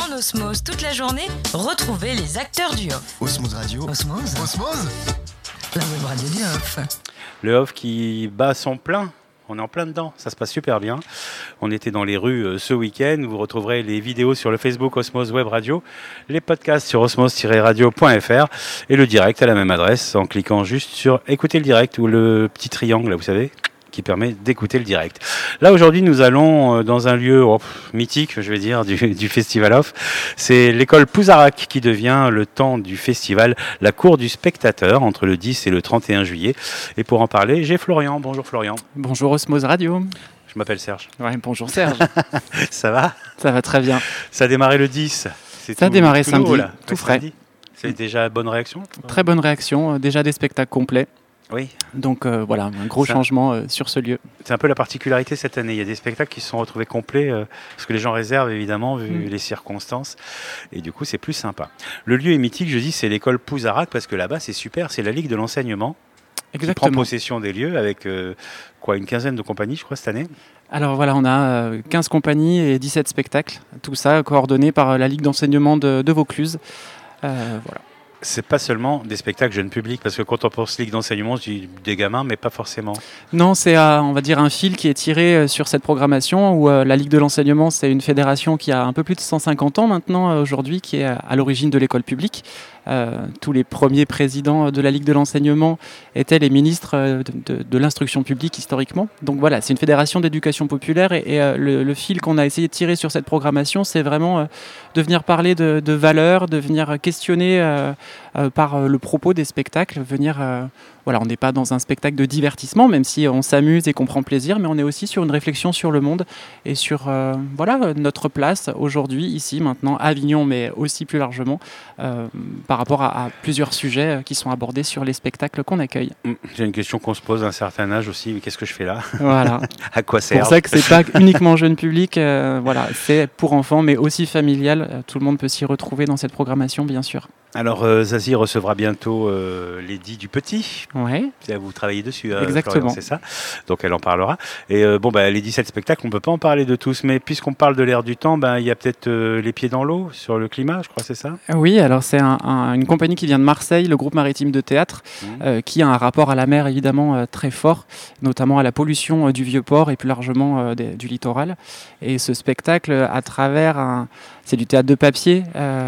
En osmose toute la journée, retrouvez les acteurs du off. Osmose Radio. Osmose. La web radio du off. Le off qui bat son plein. On est en plein dedans, ça se passe super bien. On était dans les rues ce week-end. Vous retrouverez les vidéos sur le Facebook Osmose Web Radio, les podcasts sur osmose-radio.fr et le direct à la même adresse en cliquant juste sur écouter le direct ou le petit triangle, là, vous savez, qui permet d'écouter le direct. Là, aujourd'hui, nous allons dans un lieu mythique, je vais dire, du Festival Off. C'est l'école Pouzarac qui devient le temps du festival, la cour du spectateur, entre le 10 et le 31 juillet. Et pour en parler, j'ai Florian. Bonjour Florian. Bonjour Osmose Radio. Je m'appelle Serge. Ouais, bonjour Serge. Ça va ? Ça va très bien. Ça a démarré le 10. Ça a démarré samedi, nouveau, là. tout frais. Samedi. C'est déjà bonne réaction ? Très bonne réaction, déjà des spectacles complets. Oui. Donc voilà, un gros changement sur ce lieu. C'est un peu la particularité cette année. Il y a des spectacles qui se sont retrouvés complets parce que les gens réservent évidemment vu les circonstances. Et du coup, c'est plus sympa. Le lieu est mythique, je dis, c'est l'école Pouzarac parce que là-bas, c'est super. C'est la Ligue de l'enseignement qui prend possession des lieux avec une quinzaine de compagnies, je crois, cette année. Alors voilà, on a 15 compagnies et 17 spectacles. Tout ça coordonné par la Ligue d'enseignement de Vaucluse. Voilà. C'est pas seulement des spectacles jeunes publics, parce que quand on pense Ligue d'enseignement, on se dit des gamins, mais pas forcément. Non, c'est on va dire un fil qui est tiré sur cette programmation où la Ligue de l'enseignement, c'est une fédération qui a un peu plus de 150 ans maintenant aujourd'hui, qui est à l'origine de l'école publique. Tous les premiers présidents de la Ligue de l'enseignement étaient les ministres de l'instruction publique historiquement. Donc voilà, c'est une fédération d'éducation populaire et le fil qu'on a essayé de tirer sur cette programmation, c'est vraiment de venir parler de valeurs, de venir questionner par le propos des spectacles, on n'est pas dans un spectacle de divertissement, même si on s'amuse et qu'on prend plaisir, mais on est aussi sur une réflexion sur le monde et sur notre place aujourd'hui, ici, maintenant, à Avignon, mais aussi plus largement, par rapport à plusieurs sujets qui sont abordés sur les spectacles qu'on accueille. J'ai une question qu'on se pose à un certain âge aussi, mais qu'est-ce que je fais là ? Voilà. À quoi sert ? C'est pour ça que c'est pas uniquement jeune public, c'est pour enfants, mais aussi familial. Tout le monde peut s'y retrouver dans cette programmation, bien sûr. Alors, Zazie recevra bientôt les 10 du Petit. Ouais. Vous travaillez dessus, Exactement. Florian, c'est ça. Donc, elle en parlera. Et les 17 spectacles, on ne peut pas en parler de tous. Mais puisqu'on parle de l'ère du temps, il y a peut-être les pieds dans l'eau sur le climat, je crois, c'est ça ? Oui, alors c'est une compagnie qui vient de Marseille, le groupe maritime de théâtre, qui a un rapport à la mer évidemment très fort, notamment à la pollution du Vieux-Port et plus largement du littoral. Et ce spectacle, à travers c'est du théâtre de papier,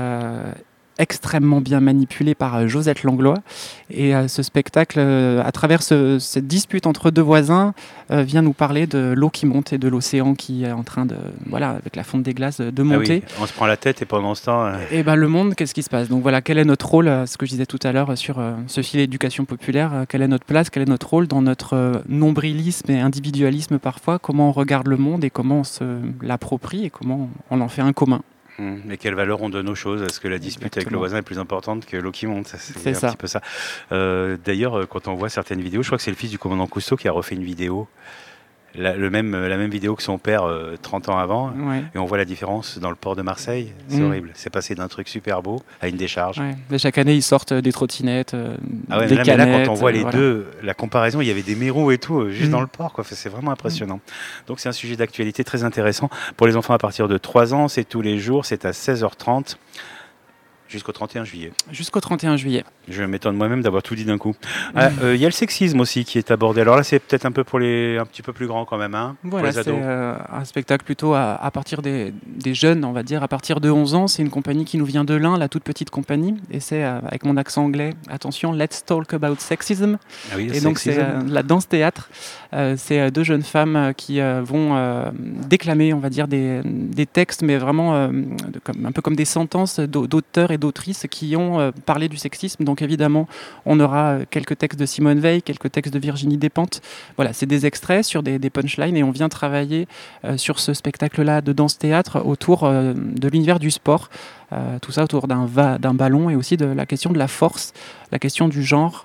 extrêmement bien manipulé par Josette Langlois. Et ce spectacle, à travers cette dispute entre deux voisins, vient nous parler de l'eau qui monte et de l'océan qui est en train de, avec la fonte des glaces, de monter. Ah oui, on se prend la tête et pendant ce temps... Et le monde, qu'est-ce qui se passe ? Donc voilà, quel est notre rôle, ce que je disais tout à l'heure sur ce fil éducation populaire, quelle est notre place, quel est notre rôle dans notre nombrilisme et individualisme parfois, comment on regarde le monde et comment on se l'approprie et comment on en fait un commun. Mais quelle valeur on donne aux choses ? Est-ce que la dispute avec le voisin est plus importante que l'eau qui monte ? C'est un petit peu ça. D'ailleurs, quand on voit certaines vidéos, je crois que c'est le fils du commandant Cousteau qui a refait une vidéo, la même vidéo que son père 30 ans avant, et on voit la différence dans le port de Marseille. C'est horrible. C'est passé d'un truc super beau à une décharge. Ouais. Mais chaque année, ils sortent des trottinettes, des canettes. Mais là, quand on voit les deux, la comparaison, il y avait des mérous et tout, juste dans le port. C'est vraiment impressionnant. Donc c'est un sujet d'actualité très intéressant. Pour les enfants à partir de 3 ans, c'est tous les jours, c'est à 16h30. Jusqu'au 31 juillet. Jusqu'au 31 juillet. Je m'étonne moi-même d'avoir tout dit d'un coup. Il y a le sexisme aussi qui est abordé. Alors là, c'est peut-être un peu pour un petit peu plus grand quand même, Voilà, pour les ados. c'est un spectacle plutôt à partir des jeunes, on va dire, à partir de 11 ans. C'est une compagnie qui nous vient de l'Ain, la toute petite compagnie. Et c'est, avec mon accent anglais, attention, let's talk about sexism. Ah oui, et donc c'est la danse-théâtre. C'est 2 jeunes femmes qui vont déclamer, on va dire, des textes, mais vraiment un peu comme des sentences d'auteurs et d'autrices qui ont parlé du sexisme. Donc évidemment, on aura quelques textes de Simone Veil, quelques textes de Virginie Despentes. Voilà, c'est des extraits sur des punchlines et on vient travailler sur ce spectacle-là de danse-théâtre autour de l'univers du sport. Tout ça autour d'un ballon et aussi de la question de la force, la question du genre.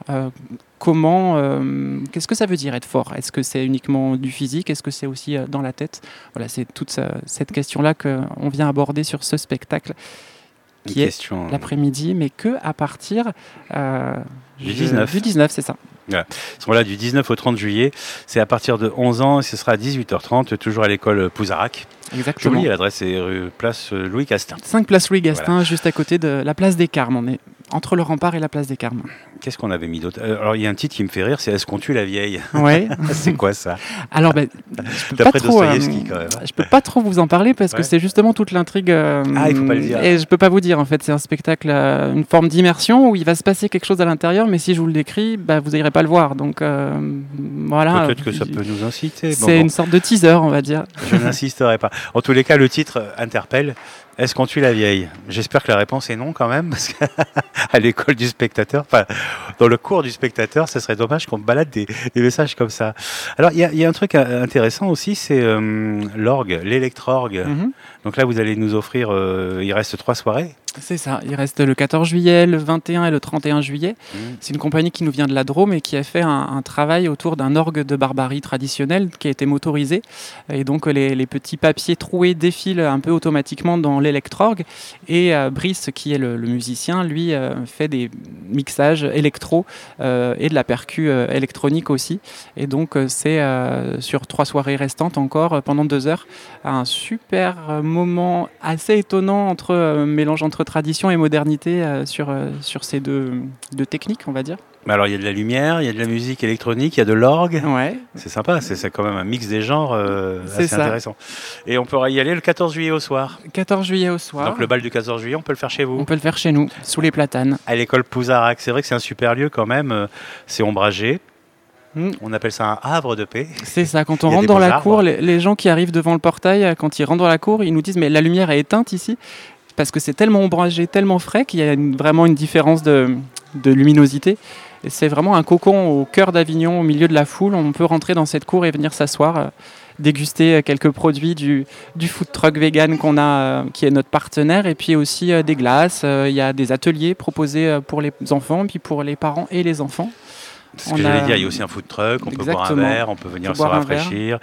Qu'est-ce que ça veut dire être fort ? Est-ce que c'est uniquement du physique ? Est-ce que c'est aussi dans la tête ? Voilà, c'est toute cette question-là qu'on vient aborder sur ce spectacle qui est l'après-midi, mais que à partir du 19. Du 19, c'est ça. Voilà. Ils seront là du 19 au 30 juillet. C'est à partir de 11 ans et ce sera à 18h30, toujours à l'école Pouzarac. Exactement. J'oublie l'adresse, c'est place Louis Castin. 5 place Louis Gastin, juste à côté de la place des Carmes. On est entre le rempart et la place des Carmes. Qu'est-ce qu'on avait mis d'autre? Alors, il y a un titre qui me fait rire, c'est Est-ce qu'on tue la vieille? Ouais. C'est quoi ça? Alors, je peux pas trop, je peux pas trop vous en parler parce que c'est justement toute l'intrigue. Il faut pas le dire. Et je peux pas vous dire. En fait, c'est un spectacle, une forme d'immersion où il va se passer quelque chose à l'intérieur, mais si je vous le décris, vous n'irez pas le voir. Donc voilà. Peut-être que ça peut nous inciter. C'est une sorte de teaser, on va dire. Je n'insisterai pas. En tous les cas, le titre interpelle. Est-ce qu'on tue la vieille? J'espère que la réponse est non quand même, parce qu'à l'école du spectateur, dans le cours du spectateur, ce serait dommage qu'on balade des messages comme ça. Alors, il y a un truc intéressant aussi, c'est l'orgue, l'électro-orgue. Donc là, vous allez nous offrir, il reste 3 soirées. C'est ça, il reste le 14 juillet, le 21 et le 31 juillet. C'est une compagnie qui nous vient de la Drôme et qui a fait un travail autour d'un orgue de barbarie traditionnel qui a été motorisé. Et donc les petits papiers troués défilent un peu automatiquement dans l'électro-orgue. Et Brice, qui est le musicien, lui fait des mixages électro et de la percu électronique aussi. Et donc c'est sur 3 soirées restantes encore, pendant 2 heures, un super moment assez étonnant mélange entre tradition et modernité sur ces deux techniques, on va dire. Alors il y a de la lumière, il y a de la musique électronique, il y a de l'orgue. Ouais. C'est sympa, c'est quand même un mix des genres assez ça. Intéressant. Et on pourra y aller le 14 juillet au soir. 14 juillet au soir. Donc le bal du 14 juillet, on peut le faire chez vous? On peut le faire chez nous, sous les platanes. À l'école Pouzarac, c'est vrai que c'est un super lieu quand même, c'est ombragé. On appelle ça un havre de paix. C'est ça, quand on rentre dans la cour, les gens qui arrivent devant le portail, quand ils rentrent dans la cour, ils nous disent « mais la lumière est éteinte ici ?» parce que c'est tellement ombragé, tellement frais qu'il y a vraiment une différence de luminosité. Et c'est vraiment un cocon au cœur d'Avignon, au milieu de la foule. On peut rentrer dans cette cour et venir s'asseoir, déguster quelques produits du food truck vegan qu'on a, qui est notre partenaire, et puis aussi des glaces. Il y a des ateliers proposés pour les enfants, puis pour les parents et les enfants. C'est ce que j'allais dire, il y a aussi un food truck, on peut boire un verre, on peut venir se rafraîchir.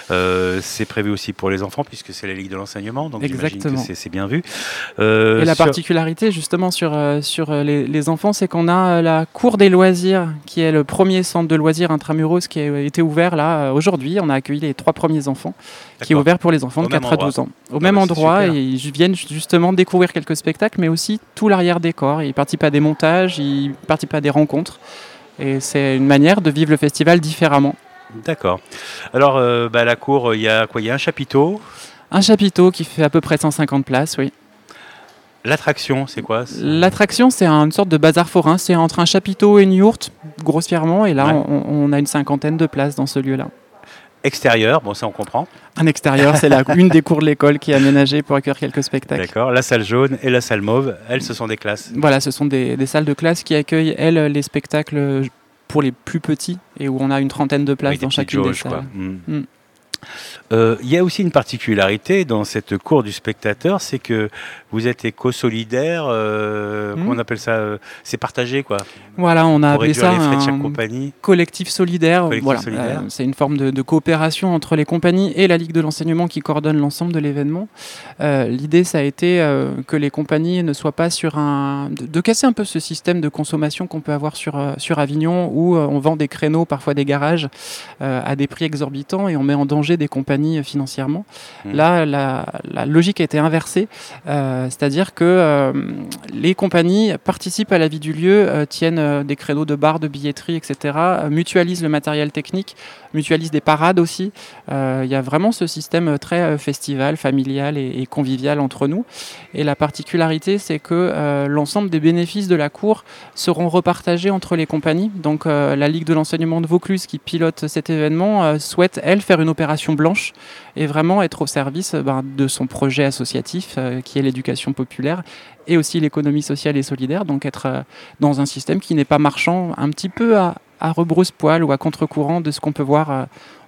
C'est prévu aussi pour les enfants puisque c'est la Ligue de l'enseignement, donc j'imagine que c'est bien vu. Et la particularité justement sur les enfants, c'est qu'on a la cour des loisirs qui est le premier centre de loisirs intramuros qui a été ouvert là aujourd'hui. On a accueilli les 3 premiers enfants, qui est ouvert pour les enfants de 4 à 12 ans. Au même endroit, et ils viennent justement découvrir quelques spectacles, mais aussi tout l'arrière-décor. Ils participent à des montages, ils participent à des rencontres. Et c'est une manière de vivre le festival différemment. D'accord. Alors, la cour, il y a quoi? Il y a un chapiteau. Un chapiteau qui fait à peu près 150 places, oui. L'attraction, c'est quoi? L'attraction, c'est une sorte de bazar forain. C'est entre un chapiteau et une yourte, grossièrement. Et là, on a une 50aine de places dans ce lieu-là. Extérieur, bon, ça on comprend. Un extérieur, c'est une des cours de l'école qui est aménagée pour accueillir quelques spectacles. D'accord, la salle jaune et la salle mauve, elles, ce sont des classes. Voilà, ce sont des salles de classe qui accueillent, elles, les spectacles pour les plus petits et où on a une 30aine de places dans chacune des salles. Il y a aussi une particularité dans cette cour du spectateur, c'est que vous êtes éco-solidaire, comment on appelle ça, c'est partagé quoi. Voilà, on a appelé ça un collectif solidaire. C'est une forme de coopération entre les compagnies et la Ligue de l'enseignement qui coordonne l'ensemble de l'événement. L'idée, ça a été que les compagnies ne soient pas de casser un peu ce système de consommation qu'on peut avoir sur Avignon où on vend des créneaux, parfois des garages, à des prix exorbitants et on met en danger des compagnies financièrement. Là, la logique a été inversée, c'est-à-dire que les compagnies participent à la vie du lieu, tiennent des créneaux de bar, de billetterie, etc., mutualisent le matériel technique, mutualisent des parades aussi. Il y a vraiment ce système très festival, familial et convivial entre nous. Et la particularité, c'est que l'ensemble des bénéfices de la cour seront repartagés entre les compagnies. Donc la Ligue de l'enseignement de Vaucluse, qui pilote cet événement, souhaite, elle, faire une opération blanche et vraiment être au service de son projet associatif, qui est l'éducation populaire, et aussi l'économie sociale et solidaire, donc être dans un système qui n'est pas marchand, un petit peu à rebrousse-poil ou à contre-courant de ce qu'on peut voir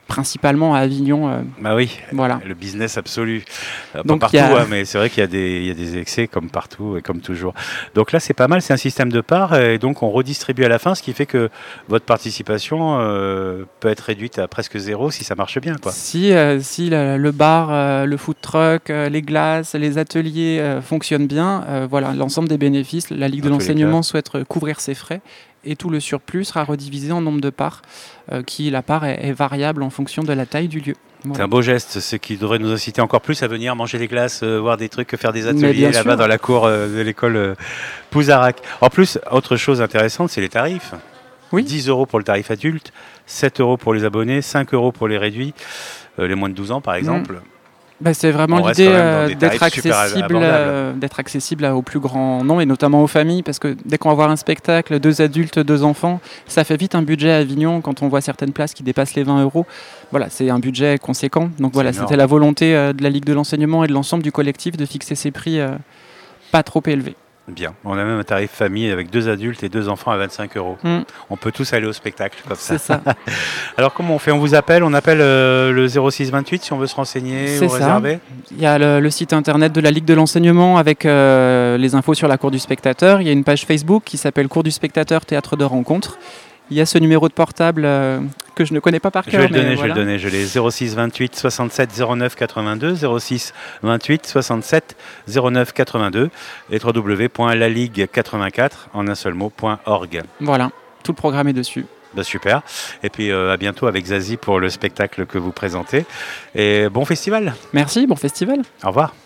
principalement à Avignon. Bah oui, Voilà. le business absolu. Donc, Pas partout, mais c'est vrai qu'il y a des excès comme partout et comme toujours. Donc là, c'est pas mal, c'est un système de parts et donc on redistribue à la fin, ce qui fait que votre participation peut être réduite à presque zéro si ça marche bien, quoi. Si le bar, le food truck, les glaces, les ateliers fonctionnent bien, voilà, l'ensemble des bénéfices, la Ligue de Dans tous les l'enseignement souhaite couvrir ses frais et tout le surplus sera redivisé en nombre de parts, la part est variable en fonction de la taille du lieu. C'est Voilà. un beau geste, ce qui devrait nous inciter encore plus à venir manger des glaces, voir des trucs, faire des Mais ateliers bien là-bas sûr. dans la cour de l'école Pouzarac. En plus, autre chose intéressante, c'est les tarifs. Oui. 10 € pour le tarif adulte, 7 € pour les abonnés, 5 € pour les réduits, les moins de 12 ans par exemple. Bah, c'est vraiment On reste l'idée quand même dans des d'être tarifs super accessible au plus grand nombre et notamment aux familles parce que dès qu'on va voir un spectacle, 2 adultes, 2 enfants, ça fait vite un budget à Avignon quand on voit certaines places qui dépassent les 20 €. Voilà, c'est un budget conséquent. Donc voilà, énorme. c'était la volonté de la Ligue de l'enseignement et de l'ensemble du collectif de fixer ces prix pas trop élevés. Bien, on a même un tarif famille avec 2 adultes et 2 enfants à 25 €. On peut tous aller au spectacle comme ça. C'est ça. Alors comment on fait? On vous appelle, on appelle le 06 28 si on veut se renseigner C'est ou ça. réserver. Il y a le site internet de la Ligue de l'enseignement avec les infos sur la cour du spectateur. Il y a une page Facebook qui s'appelle Cour du spectateur théâtre de rencontre. Il y a ce numéro de portable que je ne connais pas par Je cœur. vais le donner, mais je vais voilà. le donner. Je l'ai 06 28 67 09 82, 06 28 67 09 82 et www.laligue84 en un seul mot.org. Voilà, tout le programme est dessus. Bah, super. Et puis à bientôt avec Zazie pour le spectacle que vous présentez. Et bon festival. Merci, bon festival. Au revoir.